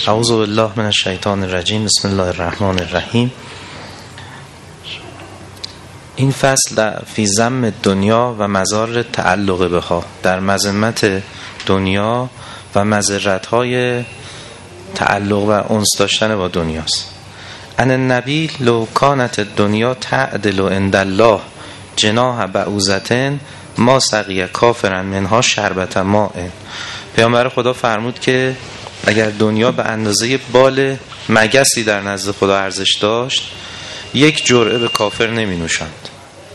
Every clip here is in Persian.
اعوذ بالله من الشیطان الرجیم. بسم الله الرحمن الرحیم. این فصل فی ذم دنیا و مضار تعلق بها، در مذمت دنیا و مضرت‌های تعلق و انس داشتن با دنیاست. ان النبی لو کانت الدنیا تعدل عند الله جناح بعوضة ما سقی کافرا منها شربة ماء. پیامبر خدا فرمود که اگر دنیا به اندازه بال مگسی در نزد خدا ارزش داشت، یک جرعه به کافر نمی نوشاند.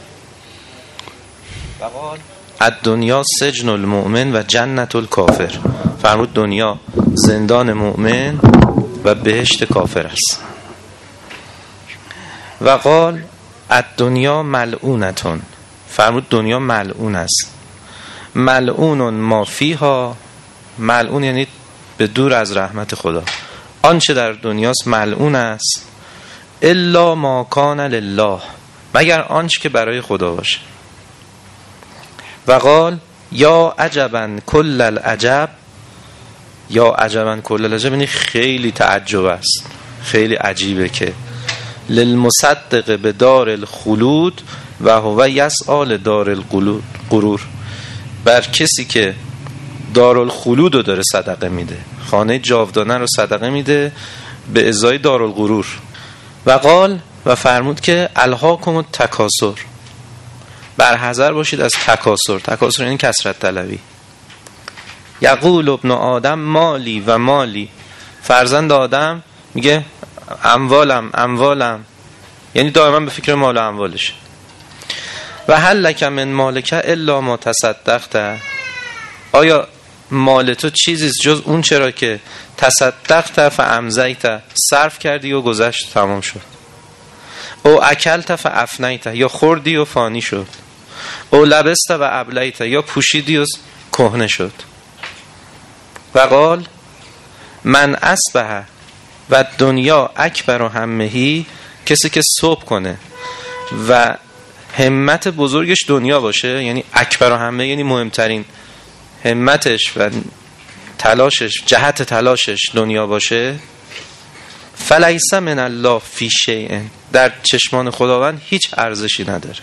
الدنیا سجن المؤمن و جنت الکافر. فرمود دنیا زندان مؤمن و بهشت کافر است. و قال الدنیا ملعونتون. فرمود دنیا ملعون است. ملعون ما فیها. ملعون یعنی به دور از رحمت خدا. آنچه در دنیاست ملعون است، الا ما کان لله، مگر آنچه که برای خدا باشه. و قال یا عجبا کل العجب. یا عجبا کل العجب یعنی خیلی تعجب است، خیلی عجیبه که للمصدق به دار الخلود و هو یسعی لدار الغرور. بر کسی که دارالخلود رو داره صدقه میده، خانه جاودانه رو صدقه میده به ازای دارالغرور. و قال و فرمود که الهاکم التکاثر، بر حذر باشید از تکاثر. تکاثر یعنی کثرت طلبی. یقول ابن آدم مالی و مالی. فرزند آدم میگه اموالم، یعنی دائما به فکر مال و اموالشه. و هل لک من مالک الا ما تصدقت. آیا مال تو چیزی جز اون چرا که تصدقت فامضیت، صرف کردی و گذشت تمام شد. او اکلت فافنیت، یا خوردی و فانی شد. او لبست و ابلیت، یا پوشیدی و کهنه شد. و قال من اصبح و دنیا اکبر همهی. کسی که صبح کنه و همت بزرگش دنیا باشه، یعنی اکبر همه یعنی مهمترین همتش و تلاشش، جهت تلاشش دنیا باشه، فلیس من الله فی شیء، در چشمان خداوند هیچ ارزشی نداره.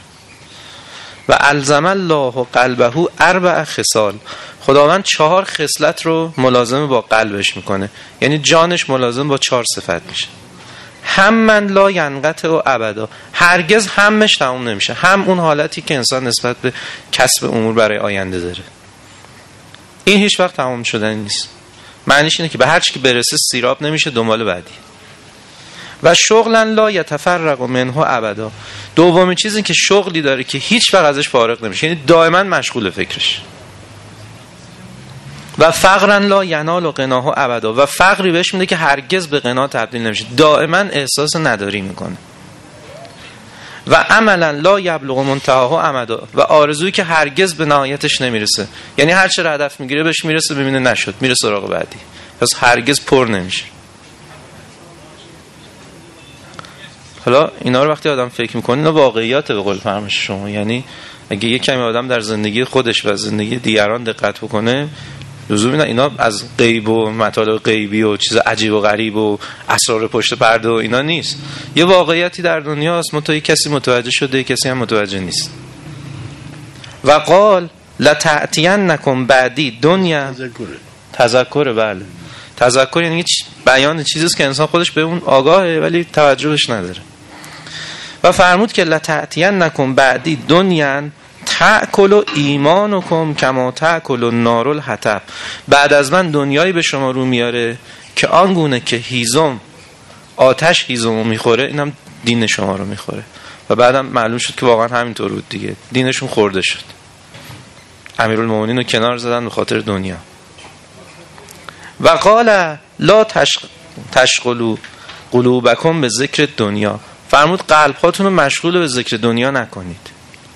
و الزم الله قلبه اربع خصال. خداوند 4 خصلت رو ملازم با قلبش میکنه، یعنی جانش ملازم با 4 صفت میشه. هم من لا ینقطع و ابدا، هرگز همش تموم نمیشه. هم اون حالتی که انسان نسبت به کسب امور برای آینده داره، این هیچ وقت تمام شدنی نیست. معنیش اینه که به هر چی که برسه سیراب نمیشه، دنبال بعدی. و شغلا لا یتفرق منه ابدا. دومین چیزی که شغلی داره که هیچ وقت ازش فارغ نمیشه، یعنی دائما مشغول فکرش. و فقرا لا ینال غناه ابدا. و فقری بهش میده که هرگز به غنا تبدیل نمیشه، دائما احساس نداری میکنه. و عملا لا یبلغ منتهاه امدا. و آرزویی که هرگز به نهایتش نمیرسه، یعنی هر چه هدف میگیره بهش میرسه، ببینه نشد میره سراغ بعدی، پس هرگز پر نمیشه. حالا اینا رو وقتی آدم فکر میکنه، اینا واقعیاته به قول فرمایش شما. یعنی اگه یک کمی آدم در زندگی خودش و زندگی دیگران دقت بکنه، لزومی نه اینا از غیب و مطالب غیبی و چیز عجیب و غریب و اسرار پشت پرده و اینا نیست. یه واقعیتی در دنیاست، منتها کسی متوجه شده، کسی هم متوجه نیست. و قال لتأتینکم بعدی دنیا. تذکر. بله، تذکر یعنی بیان چیزیست که انسان خودش به اون آگاهه ولی توجهش نداره. و فرمود که لتأتینکم بعدی دنیا تأکل ایمانکم کما تأکل النار الحطب. بعد از من دنیایی به شما رو میاره که آنگونه که هیزم، آتش هیزمو میخوره، اینم دین شما رو میخوره. و بعدم معلوم شد که واقعا همینطور بود دیگه، دینشون خورده شد. امیرالمومنین رو کنار زدن به خاطر دنیا. و قال لا تشغلوا قلوبکم به ذکر دنیا. فرمود قلب هاتون رو مشغول به ذکر دنیا نکنید.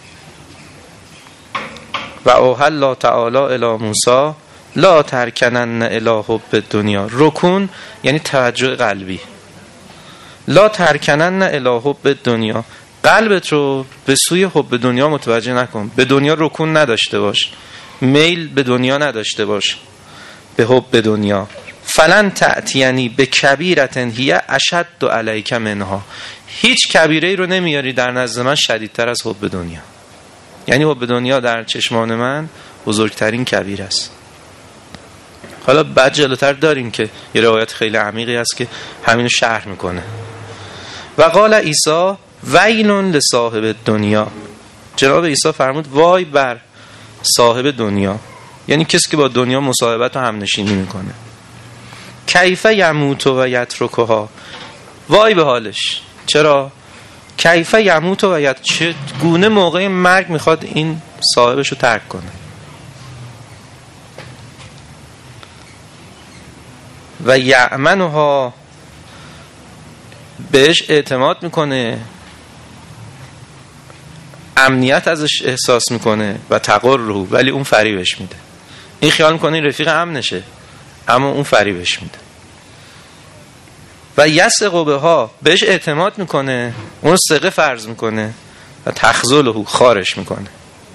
و اوحی الله تعالی الی موسی لا ترکنن الی حب دنیا. رکون یعنی توجه قلبی. لا ترکنن الی حب دنیا، قلبت رو به سوی حب دنیا متوجه نکن. به دنیا رکون نداشته باش، میل به دنیا نداشته باش، به حب دنیا. فلن تأتینی به کبیرة هی اشد علیک منها، هیچ کبیره رو نمیاری در نزد من شدیدتر از حب دنیا. یعنی حب دنیا در چشمان من بزرگترین کبیره است. حالا بعد جلوتر داریم که یه روایت خیلی عمیقی هست که همینو شرح میکنه. و قال عیسی ویل لصاحب دنیا، جناب عیسی فرمود وای بر صاحب دنیا، یعنی کسی که با دنیا مصاحبت و همنشینی میکنه. کیف یموت و یترکها، وای به حالش. چرا؟ کیف یموت و چگونه موقع مرگ میخواد این صاحبش رو ترک کنه. و یأمنها، بهش اعتماد میکنه، امنیت ازش احساس میکنه و تقره، ولی اون فریبش میده. این خیال میکنه این رفیق امنشه، اما اون فریبش میده. و یثق بها، بهش اعتماد میکنه، اون ثقه فرض میکنه و تخذله، خارش میکنه.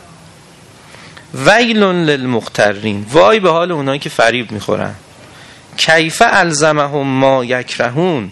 ویل للمغترین، وای به حال اونایی که فریب میخورن. کیف الزمهم ما یکرهون،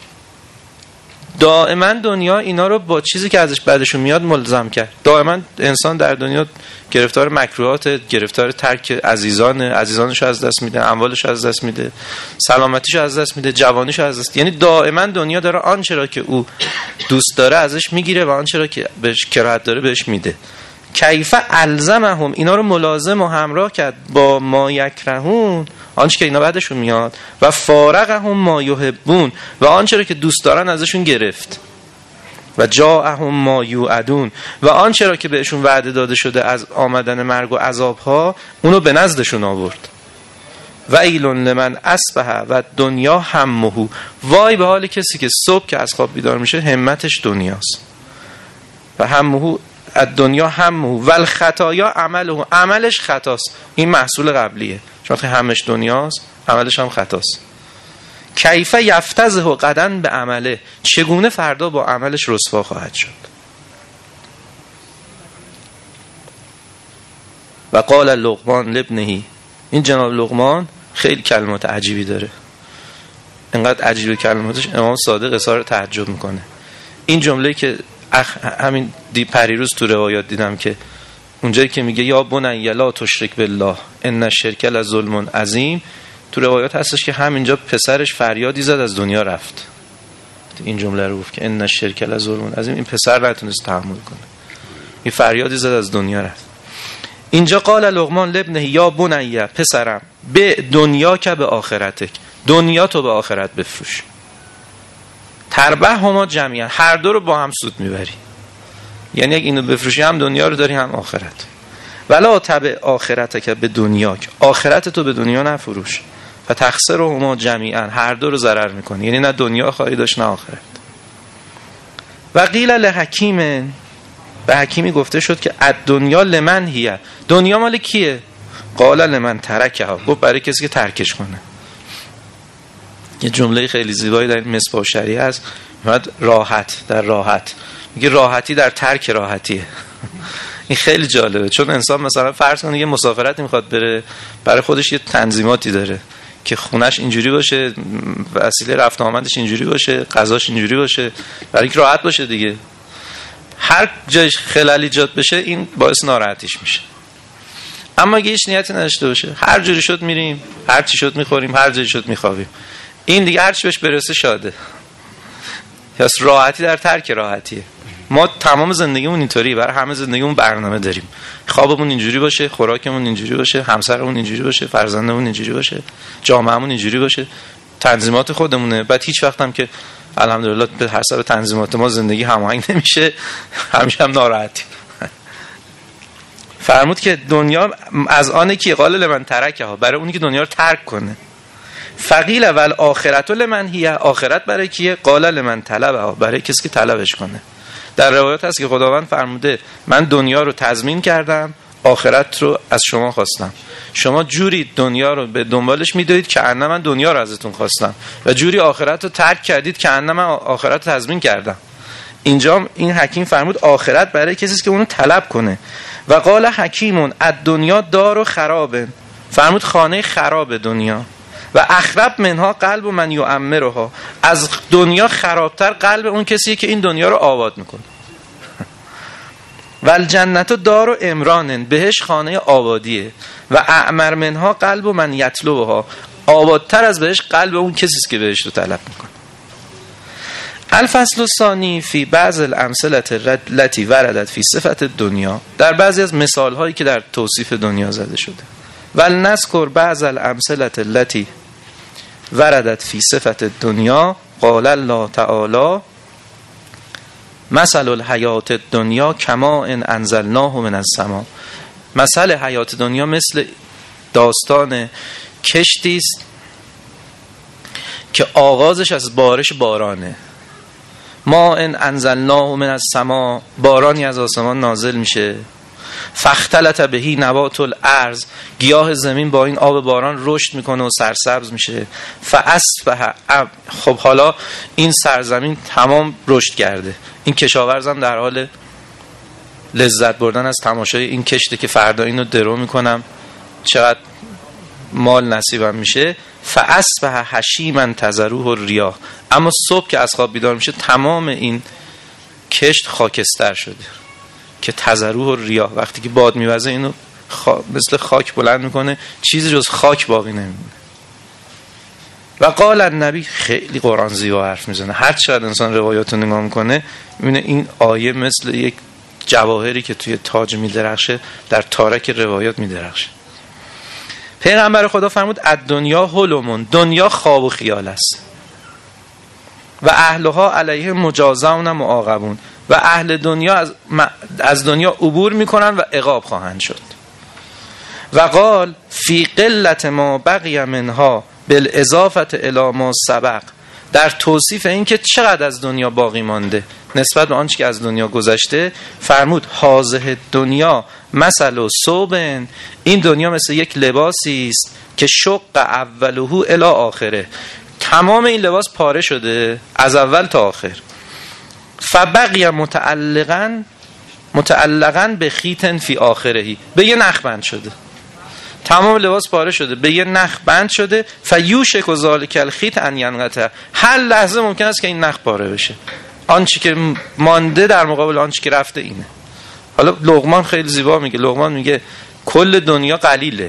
دائما دنیا اینا رو با چیزی که ازش بعدشون میاد ملزم کرد. دائما انسان در دنیا گرفتار مکروهات، گرفتار ترک عزیزانش از دست میده، اموالش از دست میده، سلامتیش از دست میده، جوانیش از دست. یعنی دائما دنیا داره آنچه را که او دوست داره ازش میگیره و آنچه را که بهش کراهت داره بهش میده. کیف الزمهم، اینا رو ملازم و همراه کرد با ما یکرهون، آنچه که اینا بعدشون میاد، و فارقهم ما یحبون، و آنچه را که دوست دارن ازشون گرفت. و جاءهم ما یوعدون، و آنچه را که بهشون وعده داده شده از آمدن مرگ و عذابها، اونو به نزدشون آورد. و ایلون لمن اصبح و دنیا همه، وای به حال کسی که صبح که از خواب بیدار میشه همتش دنیاست. و همه دنیا همه و الخطایا عمله، عملش خطاست. این محصول قبلیه، چون همش دنیاست عملش هم خطاست. کیف یفتزه غدن به عمله، چگونه فردا با عملش رسوا خواهد شد. و قال لقمان لابنه، این جناب لقمان خیلی کلمات عجیبی داره، انقدر عجیب کلماتش امام صادق اظهار تعجب میکنه. این جمله که همین پریروز تو روایات دیدم که اونجایی که میگه یا بنی لا تشرک بالله ان الشرک لظلم عظیم، تو روایات هستش که همینجا پسرش فریادی زد از دنیا رفت. این جمله رو گفت که ان الشرک لظلم عظیم، این پسر نتونست تحمل کنه، این فریادی زد از دنیا رفت. اینجا قال لقمان لابنه یا بنی، پسرم، به دنیا که به آخرتک، دنیا تو به آخرت بفروش. تربح هما جمعیان، هر دو رو با هم سود میبری. یعنی اگه اینو بفروشی هم دنیا رو داری هم آخرت. ولا تبع آخرتک به دنیا، آخرت تو به دنیا نفروش. و تخسر هما جمعیان، هر دو رو ضرر میکنی، یعنی نه دنیا خواهی داشت نه آخرت. و قیل لحکیم، به حکیمی گفته شد که الدنیا لمن هیه، دنیا مال کیه؟ قال لمن ترکها، گفت برای کسی که ترکش کنه. یه جمله خیلی زیبایی در مصباح الشریعه است، راحت در راحت، میگه راحتی در ترک راحتیه. این خیلی جالبه، چون انسان مثلا فرض کنه یه مسافرتی میخواد بره، برای خودش یه تنظیماتی داره که خونش اینجوری باشه، وسیله رفت آمدش اینجوری باشه، غذاش اینجوری باشه، برای اینکه راحت باشه دیگه. هر جایش خلل ایجاد بشه این باعث ناراحتیش میشه. اما اگه هیچ نیتی نداشته باشه، هر جوری شد میریم، هر چی شد میخوریم، هر جوری شد میخوابیم، این دیگه هر چی بهش برسه شاده. یا راحتی در ترک راحتیه. ما تمام زندگیمون اینطوریه، برای همه زندگیمون برنامه داریم. خوابمون اینجوری باشه، خوراکمون اینجوری باشه، همسرمون اینجوری باشه، فرزندمون اینجوری باشه، جامعهمون اینجوری باشه، تنظیمات خودمونه. بعد هیچ وقت هم که الحمدلله به حسب تنظیمات ما زندگی هماهنگ نمیشه، همیشه هم ناراحتی. فرمود که دنیا از آنه کی قال لمن ترکها، برای اونی که دنیا رو ترک کنه. فقیل ول آخرت لمن هی، آخرت برای کیه؟ قال لمن طلبها، برای کسی که طلبش کنه. در روایات هست که خداوند فرموده من دنیا رو تضمین کردم، آخرت رو از شما خواستم. شما جوری دنیا رو به دنبالش میدوید که انما من دنیا رو ازتون خواستم، و جوری آخرت رو ترک کردید که انما من آخرت رو تضمین کردم. اینجا این حکیم فرمود آخرت برای کسی است که اونو طلب کنه. و قال حکیمون الدنیا دار و خرابه، فرمود خانه خراب دنیا. و اخرب منها قلب من یعمرها، از دنیا خرابتر قلب اون کسی که این دنیا رو آباد میکنه. و الجنت دار و امران، بهش خانه آبادیه. و اعمر منها قلب من یطلبها، آبادتر از بهش قلب اون کسی که بهش رو طلب میکنه. الفصل الثانی فی بعض الامثله التي وردت فی صفت دنیا، در بعضی از مثال هایی که در توصیف دنیا زده شده. ولنذکر بعض الامثله التي وردت فی صفت دنیا. قال الله تعالی مثل الحیات الدنیا کما ان انزلناه من السماء، مثل حیات دنیا مثل داستان کشتی است که آغازش از بارش بارانه. ما ان انزلناه من السماء، بارانی از آسمان نازل میشه. فاختلط بهی نبات الارض، گیاه زمین با این آب باران رشد میکنه و سرسبز میشه. فاصبح، خب حالا این سرزمین تمام رشد کرده، این کشاورزم در حال لذت بردن از تماشای این کشته که فردا اینو درو میکنم چقدر مال نصیبم میشه. فاصبح حشیما تذروه الریاح، اما صبح که از خواب بیدار میشه تمام این کشت خاکستر شده که تذروه الریاح، وقتی که باد میوزه اینو مثل خاک بلند میکنه، چیزی جز خاک باقی نمیمونه. و قال النبی، خیلی قرآن زیبا حرف میزنه، هر چقدر انسان روایاتو نگاه میکنه میبینه این آیه مثل یک جواهری که توی تاج میدرخشه در تارک روایات میدرخشه. پیغمبر خدا فرمود الدنیا حلم، دنیا خواب و خیال است. و اهلها علیه مجازون معاقبون، و اهل دنیا از دنیا عبور میکنن و عقاب خواهند شد. و قال فی قلت ما بقی منها بالاضافه الی ما سبق، در توصیف این که چقدر از دنیا باقی مانده نسبت به آنچه که از دنیا گذشته، فرمود هذه دنیا مثل و ثوبن، این دنیا مثل یک لباسی است که شق اولهو الی آخره، تمام این لباس پاره شده از اول تا آخر. فبقی متعلقاً به خیط فی آخرهی، به یه نخ بند شده، تمام لباس پاره شده به یه نخ بند شده. فیوشک و ذالک الخیط ان ینقطع، هر لحظه ممکن است که این نخ پاره بشه، آنچه که مانده در مقابل آنچه که رفته اینه. حالا لقمان خیلی زیبا میگه، لقمان میگه کل دنیا قلیله،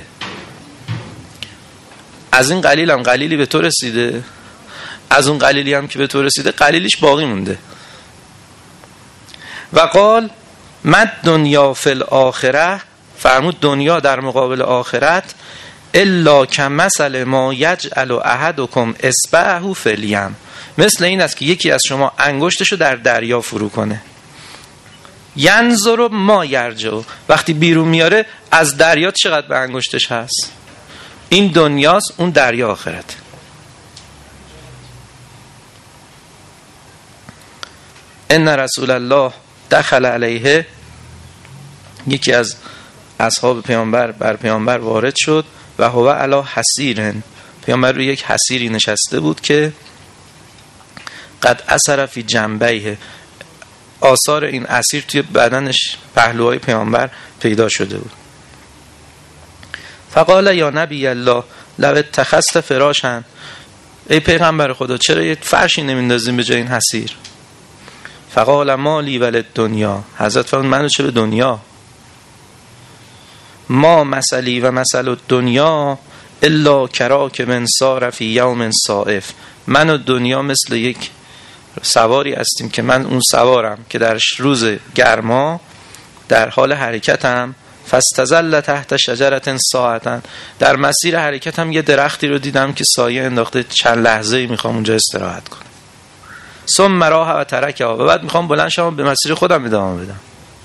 از این قلیل هم قلیلی به تو رسیده، از اون قلیلی هم که به تو رسیده قلیلیش باقی مونده. و قال مد دنیا فی الاخره، فرمود دنیا در مقابل آخرت الا کمثل ما یجعل احدکم اصبعه فی الیم، مثل این است که یکی از شما انگشتشو در دریا فرو کنه. ینظر ما یرجع، وقتی بیرون میاره از دریا چقدر به انگشتش هست. این دنیاست، اون دریا آخرت. ان رسول الله دخل علیه، یکی از اصحاب پیامبر بر پیامبر وارد شد و هو علی حسیر، پیامبر روی یک حسیری نشسته بود که قد اثر فی جنبیه، آثار این اسیر توی بدنش پهلوهای پیامبر پیدا شده بود. فقال یا نبی الله لو اتخذت فراشا، ای پیغمبر خدا چرا یه فرشی نمیندازیم به جای این حسیر؟ فقال مالی ولد دنیا، حضرت فرمود منو چه به دنیا، ما مثلی و مثل الدنیا الا کراک من سار فی یوم صائف، من و دنیا مثل یک سواری هستیم که من اون سوارم که در روز گرما در حال حرکتم، فاستظل تحت شجرة ساعة، در مسیر حرکتم یه درختی رو دیدم که سایه انداخته، چند لحظه‌ای میخوام اونجا استراحت کنم. ثم راه و ترکه، و بعد میخوام بلند شم به مسیر خودم ادامه بدم.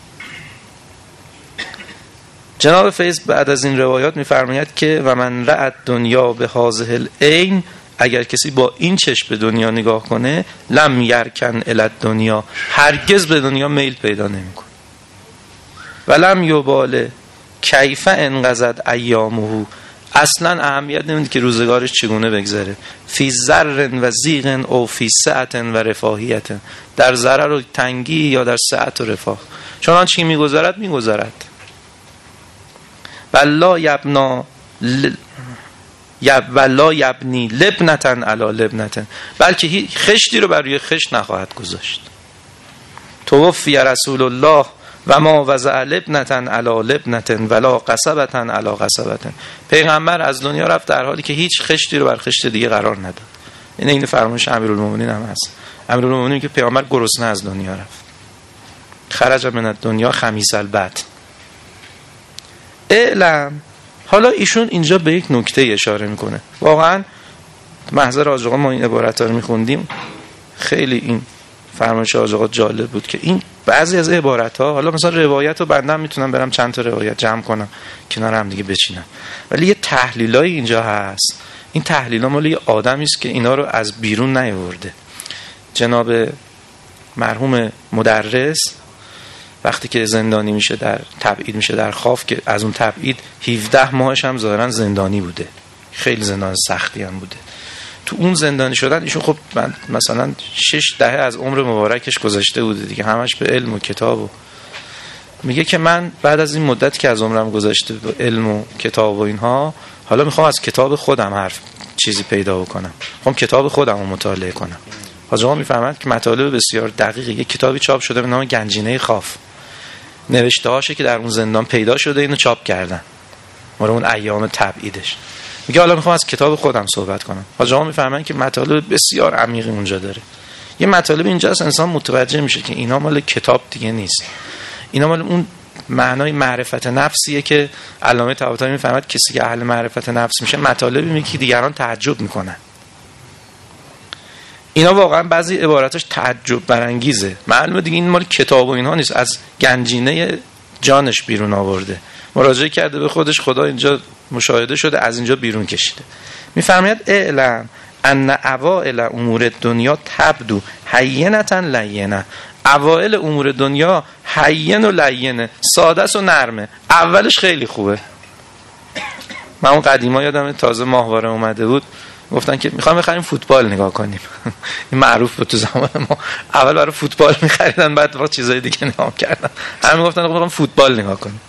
جناب فیض بعد از این روایات میفرماید که و من رأت دنیا به هذه العین، اگر کسی با این چشم به دنیا نگاه کنه، لم یرکن الی دنیا، هرگز به دنیا میل پیدا نمیکنه. ولم یباله کیف انقضت ایامه، اصلا اهمیت نمیده که روزگارش چگونه بگذره. فی ضر و ضیق او فی سعة و رفاهیت، در ضرر و تنگی یا در سعت و رفاه، چون آنچه که میگذرد میگذرد. والله یبنا ولا یبنی لبنتن علی لبنتن، بلکه خشتی رو بر روی خشت نخواهد گذاشت. توفی رسول الله و ما وضع لبنتن علی لبنتن ولا قصبتن علی قصبتن. پیغمبر از دنیا رفت در حالی که هیچ خشتی رو بر خشت دیگه قرار نداد. این فرمایش امیرالمومنین هم هست. امیرالمومنین که پیغمبر گرسنه از دنیا رفت، خرج من الدنیا خمیس البطن. اعلم. حالا ایشون اینجا به یک نکته اشاره میکنه. واقعا محضر حاج آقا ما این عبارت ها رو میخوندیم، خیلی این فرمایش حاج آقا جالب بود که این بعضی از عبارت ها، حالا مثلا روایت رو بندم میتونم برم چند تا روایت جمع کنم کنار هم دیگه بچینم، ولی یه تحلیلای اینجا هست. این تحلیلا مال یه آدمی است که اینا رو از بیرون نیاورده. جناب مرحوم مدرس وقتی که زندانی میشه، در تبعید میشه در خاف، که از اون تبعید 17 ماهش هم ظاهرا زندانی بوده، خیلی زندان سختی هم بوده. تو اون زندانی شدن ایشون خب مثلا 6 دهه از عمر مبارکش گذشته بوده دیگه، همش به علم و کتاب و میگه که من بعد از این مدت که از عمرم گذشته به علم و کتاب و اینها، حالا میخوام از کتاب خودم حرف چیزی پیدا بکنم، میخوام کتاب خودم رو مطالعه کنم. حاج آقا میفرماد که مطالب بسیار دقیقی، یک کتابی چاپ شده به نام گنجینه خاف، نوشته هاشه که در اون زندان پیدا شده، اینو چاپ کردن مال اون ایام تبعیدش. میگه حالا میخوام از کتاب خودم صحبت کنم. حاج آقا میفرمایند که مطالب بسیار عمیقی اونجا داره. یه مطالب اینجاست انسان متوجه میشه که اینا مال کتاب دیگه نیست، اینا مال اون معنای معرفت نفسیه که علامه طباطبایی میفرماید کسی که اهل معرفت نفس میشه مطالبی میگه که دیگران تعجب میکنن. اینا واقعا بعضی عباراتش تعجب برانگیزه. معلومه دیگه این مال کتاب و اینها نیست، از گنجینه جانش بیرون آورده، مراجعه کرده به خودش، خدا اینجا مشاهده شده، از اینجا بیرون کشیده. میفرماید اعلم ان اوائل امور دنیا تبدو هینة لینه. اوائل امور دنیا هین و لینه، ساده است و نرمه. اولش خیلی خوبه. من اون قدیما یادم تازه ماهواره اومده بود، گفتن که میخوام بخریم فوتبال نگاه کنیم. این معروف بود تو زمان ما، اول برای فوتبال میخریدن، بعد با چیزای دیگه نگاه کردن. همین گفتن میخوام فوتبال نگاه کنیم.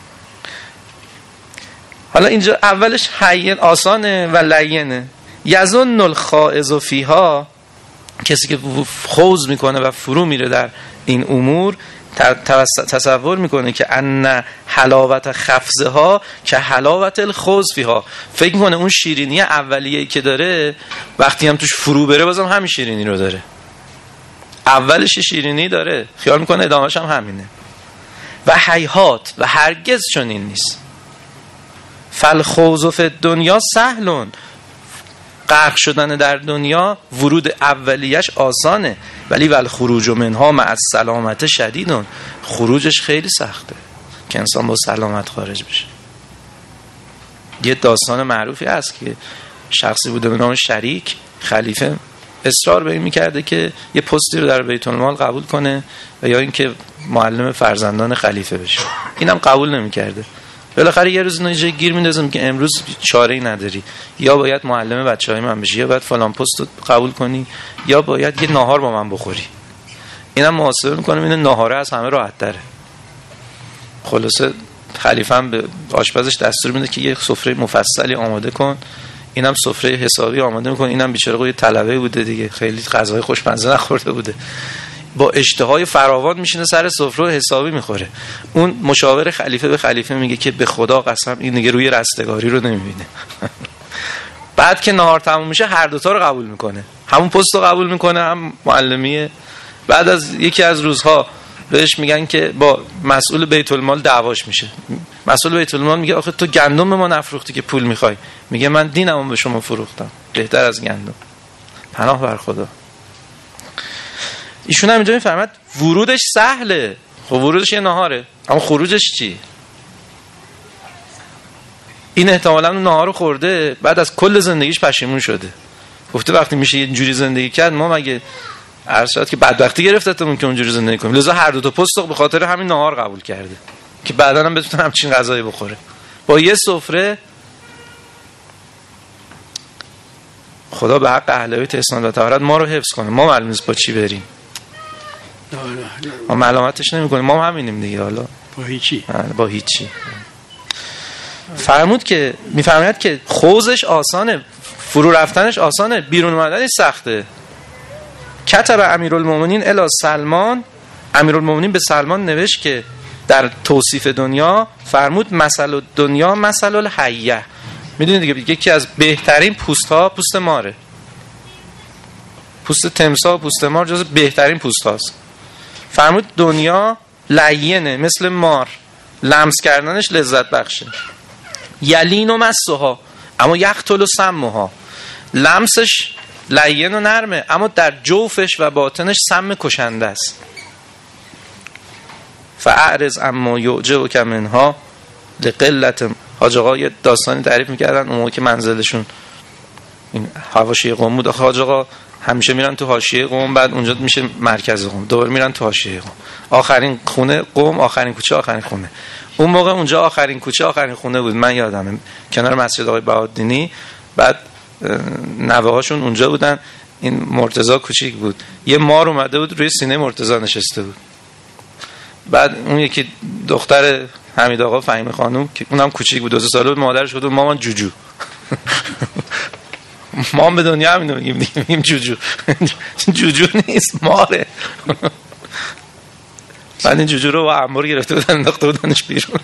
حالا اینجا اولش هین آسانه و لینه. یظن الخائض فیها، کسی که خوض میکنه و فرو میره در این امور تصور میکنه که ان حلاوت خفزها که حلاوت الخوض فیها، فکر میکنه اون شیرینی اولیه‌ای که داره وقتی هم توش فرو بره بازم همین شیرینی رو داره. اولش شیرینی داره، خیال میکنه ادامهش هم همینه. و هیهات، و هرگز چنین نیست. فالخوض فی الدنیا سهلون، غرق شدن در دنیا ورود اولیش آسانه، ولی والخروج منها مع السلامت شدیدون، خروجش خیلی سخته که انسان با سلامت خارج بشه. یه داستان معروفی هست که شخصی بوده به نام شریک، خلیفه اصرار به این میکرده که یه پستی رو در بیت المال قبول کنه و یا اینکه معلم فرزندان خلیفه بشه. اینم قبول نمیکرده. بالاخره یه روز اینو گیر میندازم که امروز چاره‌ای نداری، یا باید معلم بچه‌های من بشی، یا باید فلان پست رو قبول کنی، یا باید یه ناهار با من بخوری. اینم محاسبه میکنم این ناهاره از همه راحت تره. خلاصه خلیفه هم به آشپزش دستور میده که یه سفره مفصلی آماده کن، اینم سفره حسابی آماده میکنه. اینم بیچاره یه طلبه بوده دیگه، خیلی غذای خوشمزه نخورده بوده، با اشتهای فراوان میشینه سر سفره حسابی میخوره. اون مشاور خلیفه به خلیفه میگه که به خدا قسم این دیگه روی رستگاری رو نمیبینه. بعد که نهار تموم میشه هر دوتا رو قبول میکنه، همون پست رو قبول میکنه، هم معلمیه. بعد از یکی از روزها بهش میگن که با مسئول بیت المال دعواش میشه. مسئول بیت المال میگه آخه تو گندم به ما نفروختی که پول میخوای. میگه من دینمو به شما فروختم بهتر از گندم. پناه بر خدا. ایشون هم اینجا میفرماد ورودش سهله. خب ورودش یه نهاره، اما خروجش چی؟ این احتمالاً اون نهار رو خورده، بعد از کل زندگیش پشیمون شده، گفته وقتی میشه یه جوری زندگی کرد ما مگه عرض شد که بدبختی گرفتتمون که اونجوری زندگی کنیم. لذا هر دو تا پست به خاطر همین نهار قبول کرده که بعداً هم بتونه همچین غذایی بخوره. با یه سفره خدا به حق اهل بیت احسان و طهارت ما رو حفظ کنه. ما معلوم نیست با چی بریم، ما ملامتش نمی‌کنیم، ما هم همینیم دیگه. حالا با هیچی، با هیچی. فرمود که میفرماید که خوزش آسانه، فرو رفتنش آسانه، بیرون اومدنش سخته. کتب امیرالمومنین الی سلمان، امیرالمومنین به سلمان نوشت که در توصیف دنیا فرمود مثل دنیا مثل الحیه. میدونید دیگه یکی از بهترین پوست ها پوست ماره. پوست تمساح و پوست مار جز بهترین پوست هاست. فرمود دنیا لینه مثل مار، لمس کردنش لذت بخشه. یلین و مسها اما یقتل و سمها، لمسش لین و نرمه اما در جوفش و باطنش سم کشنده است. فاعرض اما یعجبک منها لقلت. حاج آقا یه داستانی تعریف میکردن اون موقع که منزلشون این حواشی قم بود. حاج آقا همیشه میرن تو حاشیه قم، بعد اونجا میشه مرکز قم، دوباره میرن تو حاشیه قم، آخرین خونه قم، آخرین کوچه، آخرین خونه. اون موقع اونجا آخرین کوچه آخرین خونه بود، من یادمه، کنار مسجد آقای بهادینی. بعد نوه هاشون اونجا بودن. این مرتضی کوچیک بود، یه مار اومده بود روی سینه مرتضی نشسته بود. بعد اون یکی دختر حمید آقا فهیمی خانم که اونم کوچیک بود، 2 ساله بود، مادرش گفت مامان جوجو. ما هم به دنیا همینو میگیم جوجو. جوجو نیست، ماره. بعد این جوجو رو با انبار گرفته بودن انداخته بودنش بیرون.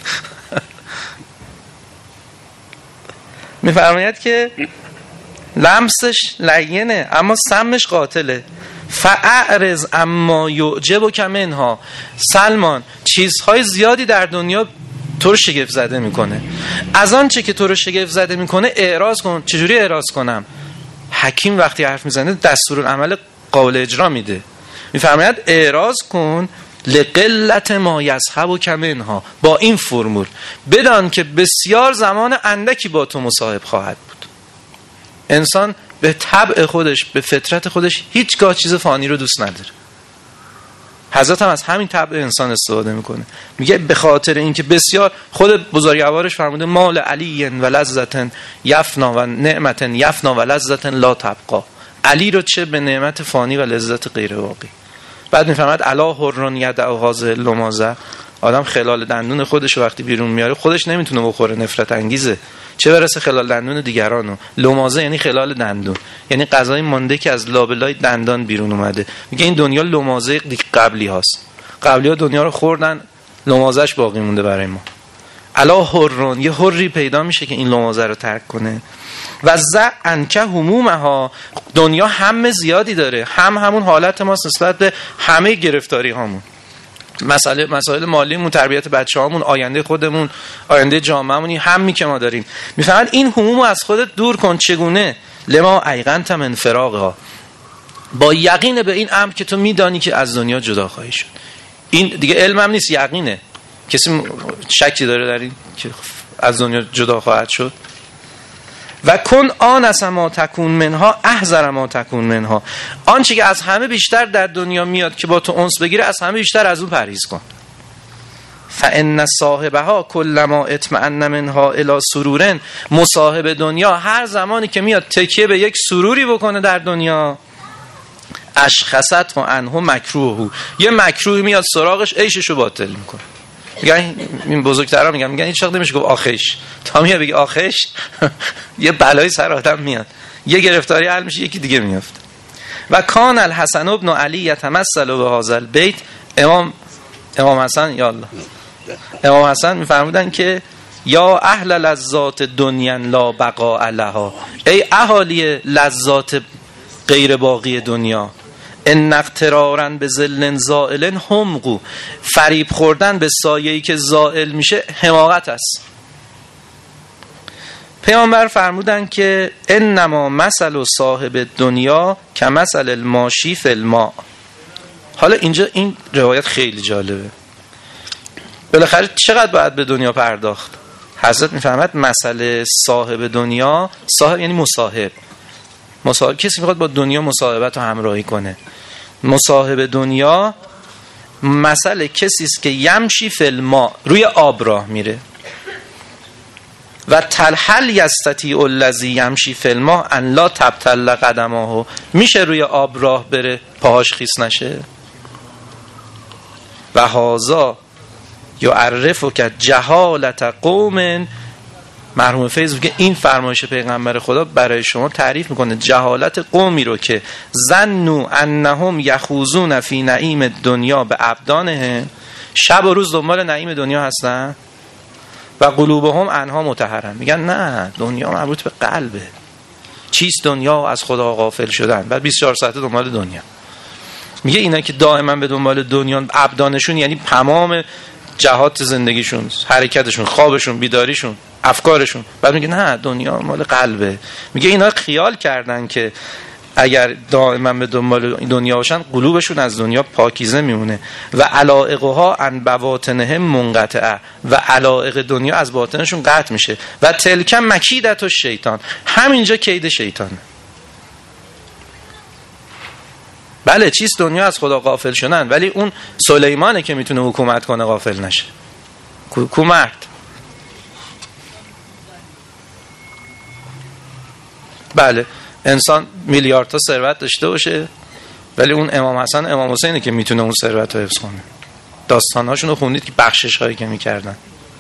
میفرماید که لمسش لینه اما سمش قاتله. فاعرض اما یعجبک منها. سلمان چیزهای زیادی در دنیا تو رو شگفت زده میکنه، از آن چه که تو رو شگفت زده میکنه اعراض کن. چجوری اعراض کنم؟ حکیم وقتی حرف میزنه دستورالعمل قابل اجرا میده. میفرماید اعراض کن لقلت ما یصحبک منها، با این فرمول بدان که بسیار زمان اندکی با تو مصاحب خواهد بود. انسان به طبع خودش، به فطرت خودش هیچگاه چیز فانی رو دوست نداره. حضرت هم از همین طبع انسان استفاده میکنه. میگه به خاطر اینکه بسیار، خود بزرگوارش فرموده مال علی و لذتن یفنا و نعمتن یفنا و لذتن لا تبقا. علی رو چه به نعمت فانی و لذت غیر واقعی. بعد میفهمد الا حرن یدع هذه اللمازه. آدم خلال دندون خودش وقتی بیرون میاره خودش نمیتونه بخوره، نفرت انگیزه، چه برسه خلال دندون دیگرانو. لمازه یعنی خلال دندون، یعنی غذای مانده که از لابلای دندان بیرون اومده. میگه این دنیا لمازه قبلی هاست، قبلی ها دنیا رو خوردن، لمازش باقی مونده برای ما. الا حرن، یه حری پیدا میشه که این لمازه رو ترک کنه. و ذا انکه همومها، دنیا هم زیادی داره، همون حالت ماست نسبت به همه گرفتاری هامون، مسائل مالیمون، تربیت بچه‌هامون، آینده خودمون، آینده جامعه‌مون، همی که ما داریم. میفهمن این همومو از خودت دور کن. چگونه؟ لما ایقنت من فراقها، با یقین به این امر که تو میدانی که از دنیا جدا خواهی شد. این دیگه علمم نیست، یقینه. کسی شکی داره در این که از دنیا جدا خواهد شد؟ و کن آنس ما تکون منها احذر ما تکون منها، آنچه که از همه بیشتر در دنیا میاد که با تو انس بگیره از همه بیشتر از اون پرهیز کن. فان صاحبها کلما اطمئن منها الی سرورن، مصاحب دنیا هر زمانی که میاد تکیه به یک سروری بکنه در دنیا، اشخصت و عنه مکروه، یه مکروه میاد سراغش، عیششو باطل میکنه. میگن این بزرگترا میگن هیچ وقت نمیشه گفت آخش، تا میاد بگی آخش یه بلایی سر آدم میاد، یه گرفتاری حل میشه، یکی دیگه میافته. و کان الحسن ابن علی یتمثل به هذا البیت. امام حسن، یا الله، امام حسن میفرمودن که یا اهل لذات دنیا لا بقاء لها، ای اهالی لذات غیر باقی دنیا، ان اقترارن به ظل زائل حمقو، فریب خوردن به سایه‌ای که زائل میشه حماقت است. پیامبر فرمودن که انما مثل صاحب دنیا کمثل الماشی فی الماء. حالا اینجا این روایت خیلی جالبه. بالاخره چقدر باید به دنیا پرداخت؟ حضرت میفهمد مسئله صاحب دنیا، صاحب یعنی مصاحب کسی میخواد با دنیا مصاحبت و همراهی کنه. مصاحب دنیا مسئله کسی است که یمشی فی الماء، روی آب راه میره. و تلحل یستطیع الذی یمشی فی الماء ان لا تبتل قدمه، میشه روی آب راه بره پاهاش خیس نشه. و هذا یعرفک جهالت قوم مرحوم فیض میگه این فرمایش پیغمبر خدا برای شما تعریف میکنه جهالت قومی رو که ظنوا انهم یخوضون فی نعیم دنیا به ابدانهم، شب و روز دنبال نعیم دنیا هستن و قلوبهم عنها مطهرن. میگن نه، دنیا مربوط به قلبه. چیست دنیا؟ از خدا غافل شدن. بعد 24 ساعته دنبال دنیا. میگه اینا که دائما به دنبال دنیا، ابدانشون یعنی تمام جهات زندگیشون، حرکتشون، خوابشون، بیداریشون، افکارشون. بعد میگه نه، دنیا مال قلبه. میگه اینا خیال کردن که اگر دائما به دنبال دنیا باشن قلوبشون از دنیا پاکیزه میمونه و علائقها عن بواطنهم منقطعه، و علائق دنیا از باطنشون قطع میشه. و تلک مکیدت الشیطان، همینجا کید شیطانه. بله چیست دنیا؟ از خدا غافل شدن، ولی اون سلیمانه که میتونه حکومت کنه غافل نشه. مرد. بله انسان میلیاردتا ثروت داشته باشه، ولی اون امام حسن امام حسینه که میتونه اون ثروت رو حفظ کنه. داستانهاشون رو خوندید که بخشش هایی که میکردن.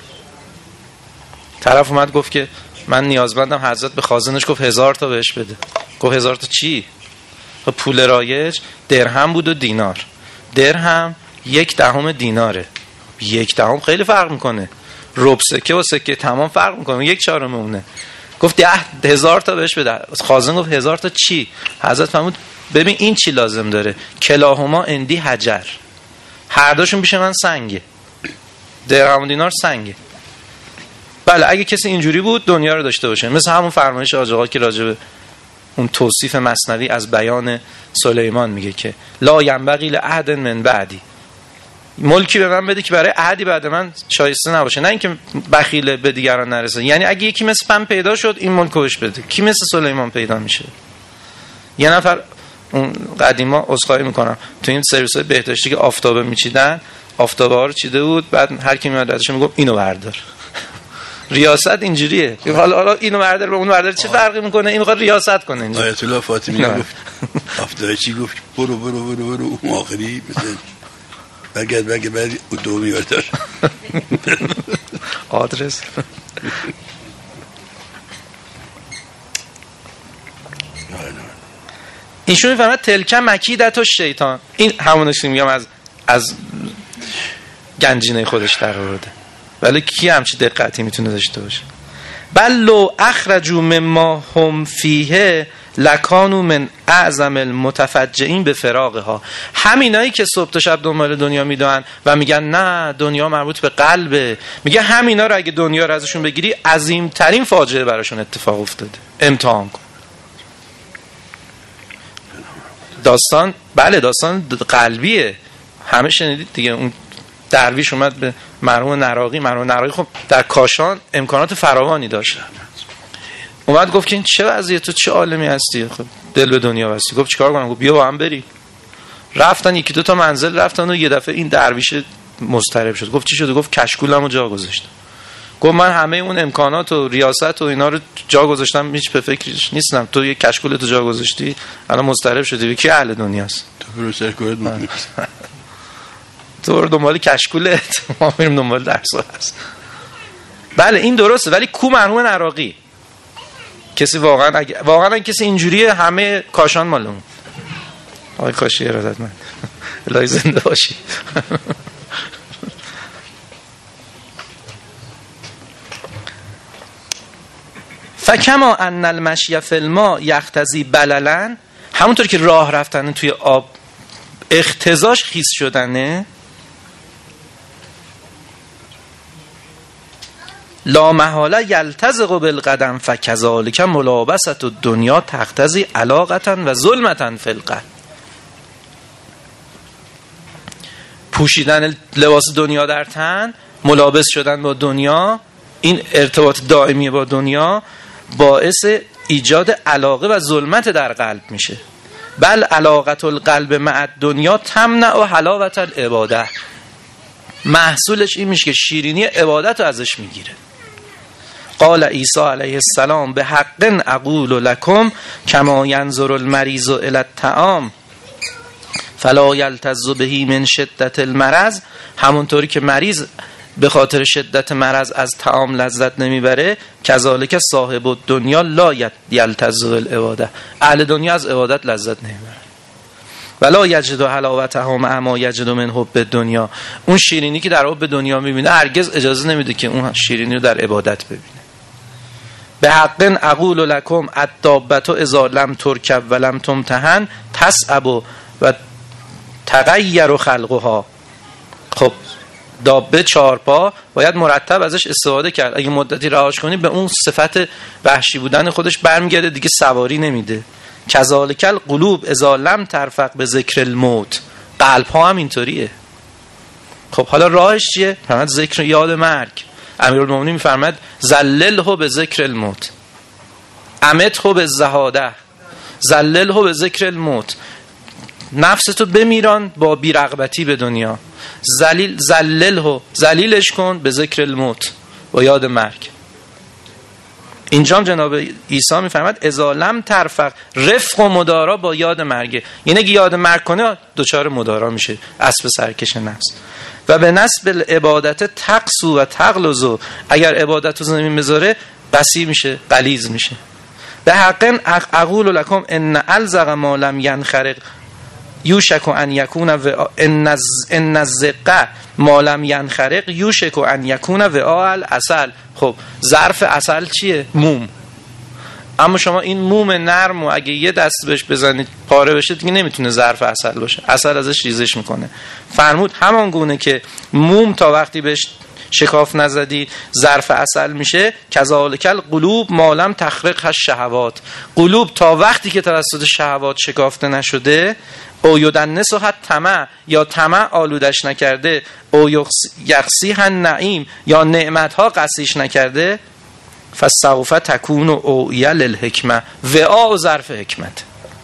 طرف اومد گفت که من نیازمندم، حضرت به خازنش گفت 1000 تا بهش بده. گفت 1000 تا چی؟ پول رایج درهم بود و دینار. درهم 1/10 دیناره. 1/10 خیلی فرق میکنه. ربع سکه و سکه تمام فرق میکنه. 1/4 اونه. گفت 10,000 تا بهش بده. خازن گفت 1000 تا چی؟ حضرت فرمود ببین این چی لازم داره، کلاهما اندی حجر، هر دوشون پیش من سنگه. درهم و دینار سنگه. بله اگه کسی اینجوری بود دنیا رو داشته باشه، مثل همون فرمایش حاج آقا که راجبه اون توصیف مثنوی از بیان سلیمان میگه که لا ینبغی لأحد من بعدی، ملکی به من بده که برای احدی بعد من شایسته نباشه، نه اینکه بخیل به دیگران نرسه. یعنی اگه یکی مثل من پیدا شد این ملک رو بهش بده. کی مثل سلیمان پیدا میشه؟ یه نفر اون قدیما عذرخواهی میکنم تو این سرویس‌های بهداشتی که آفتابه میچیدن، آفتابه ها رو چیده بود، بعد هر کی میاد ازش میگفت اینو بردار. ریاست اینجوریه. حالا اینو بردار به اون بردار چه فرقی میکنه؟ این میخواد ریاست کنه اینجا. آیت الله فاطمی گفت آفتابه چی گفت؟ برو اون آخری مثلا بگرد بعد دومی بردار. آدرس. ایشون میفهمد تلک مکیدت و شیطان، این همونش میگم از گنجینه خودش در آورده. ولی کی همچی دقتی میتونه داشته باشه؟ بل لو اخرجوا مما هم فیه لکانوا من اعظم المتفجعین به فراقها. همینایی که صبح تا شب دنبال دنیا میدونن و میگن نه دنیا مربوط به قلبه، میگه همینا رو اگه دنیا رو ازشون بگیری عظیمترین فاجعه براشون اتفاق افتاده. امتحان کن. داستان بله داستان قلبیه، همه شنیدید دیگه. اون درویش اومد به مرحوم نراقی خب در کاشان امکانات فراوانی داشت، اومد گفت که این چه وضعیه، تو چه عالمی هستی، خب دل به دنیا بستی. گفت چیکار کنم؟ گفت بیا با هم بری. رفتن 1-2 تا منزل رفتن و یه دفعه این درویش مضطرب شد. گفت چی شده؟ گفت کشکولمو جا گذاشتم. گفت من همه اون امکانات و ریاست و اینا رو جا گذاشتم، هیچ به فکرش نیستم. تو یه کشکول تو جا گذاشتی الان مضطرب شدی. کی اهل دنیاست؟ تو برو سر کارت مون. تو دنبال کشکولت، ما میریم دنبال درس هست. بله این درسته، ولی کو مرحوم نراقی؟ کسی واقعا کسی اینجوریه همه کاشان مالون. آقای کاشی ارادتمند الهی زنده باشی. فکما ان المشی فی الماء یقتضی بللا، همونطور که راه رفتن توی آب اقتضاش خیس شدنه، لا محاله یلتزق بالقدم فکذالک ملابسة الدنیا تقتضی علاقة و ظلمة فی القلب. پوشیدن لباس دنیا در تن، ملابس شدن با دنیا، این ارتباط دائمی با دنیا باعث ایجاد علاقه و ظلمت در قلب میشه. بل علاقة القلب مع الدنیا تمنع حلاوة العباده، محصولش این میشه که شیرینی عبادت رو ازش میگیره. قال عیسی علیه السلام به حق اقول لکم کما ینظر المریض الی الطعام فلا یلتذ به من شدت المرض، همونطوری که مریض به خاطر شدت مرض از طعام لذت نمیبره، کذالک صاحب الدنیا لا یلتذ العباده، اهل دنیا از عبادت لذت نمیبره. ولا یجد حلاوتها مع ما یجد من حب دنیا، اون شیرینی که در حب دنیا میبینه هرگز اجازه نمیده که اون شیرینی رو در عبادت ببینه. به حق اقول لکم الدابة اذا لم ترکب و لم تمتحن تصعب و تغیر خلقها. خب دابه 4 پا باید مرتب ازش استفاده کرد، اگه مدتی رهاش کنی به اون صفت وحشی بودن خودش برمیگرده، دیگه سواری نمیده. کذالک القلوب اذا لم ترفق به ذکر الموت، قلب ها هم اینطوریه. خب حالا راهش چیه؟ فرمود ذکر یاد مرگ. امیرالمومنین میفرماد ذلله به ذکر الموت، امته به الزهاده، ذلله به ذکر الموت. نفستو بمیران با بیرغبتی به دنیا، ذلیلش کن به ذکر الموت، با یاد مرگ. اینجا جناب عیسی میفرماد اذا لم ترفق، رفق و مدارا با یاد مرگ، یعنی اگه یاد مرگ کنه دچار مدارا میشه، اسب سرکش نفس. و به نسب العبادت تقسو و تغلظو، اگر عبادت رو زمین بذاره قسی میشه، غلیظ میشه. به حق اقول لکم ان الزق ما لم ينخرق یوشک ان یکون و ان الزق ما لم ينخرق یوشک ان یکون وعاء العسل. خب ظرف عسل چیه؟ موم. اما شما این موم نرم و اگه یه دست بهش بزنید پاره بشه دیگه نمیتونه ظرف عسل باشه، عسل ازش ریزش میکنه. فرمود همان گونه که موم تا وقتی بهش شکاف نزدی ظرف عسل میشه، کذالک القلوب ما لم تخرقها الشهوات، قلوب تا وقتی که توسط شهوات شکافته نشده، او یدنسها طمع، یا طمع آلودش نکرده، او یقصیها النعیم، یا نعمتها قصیش نکرده، فسوف تکون اوعیه للحکمه، وعاء و ظرف حکمت.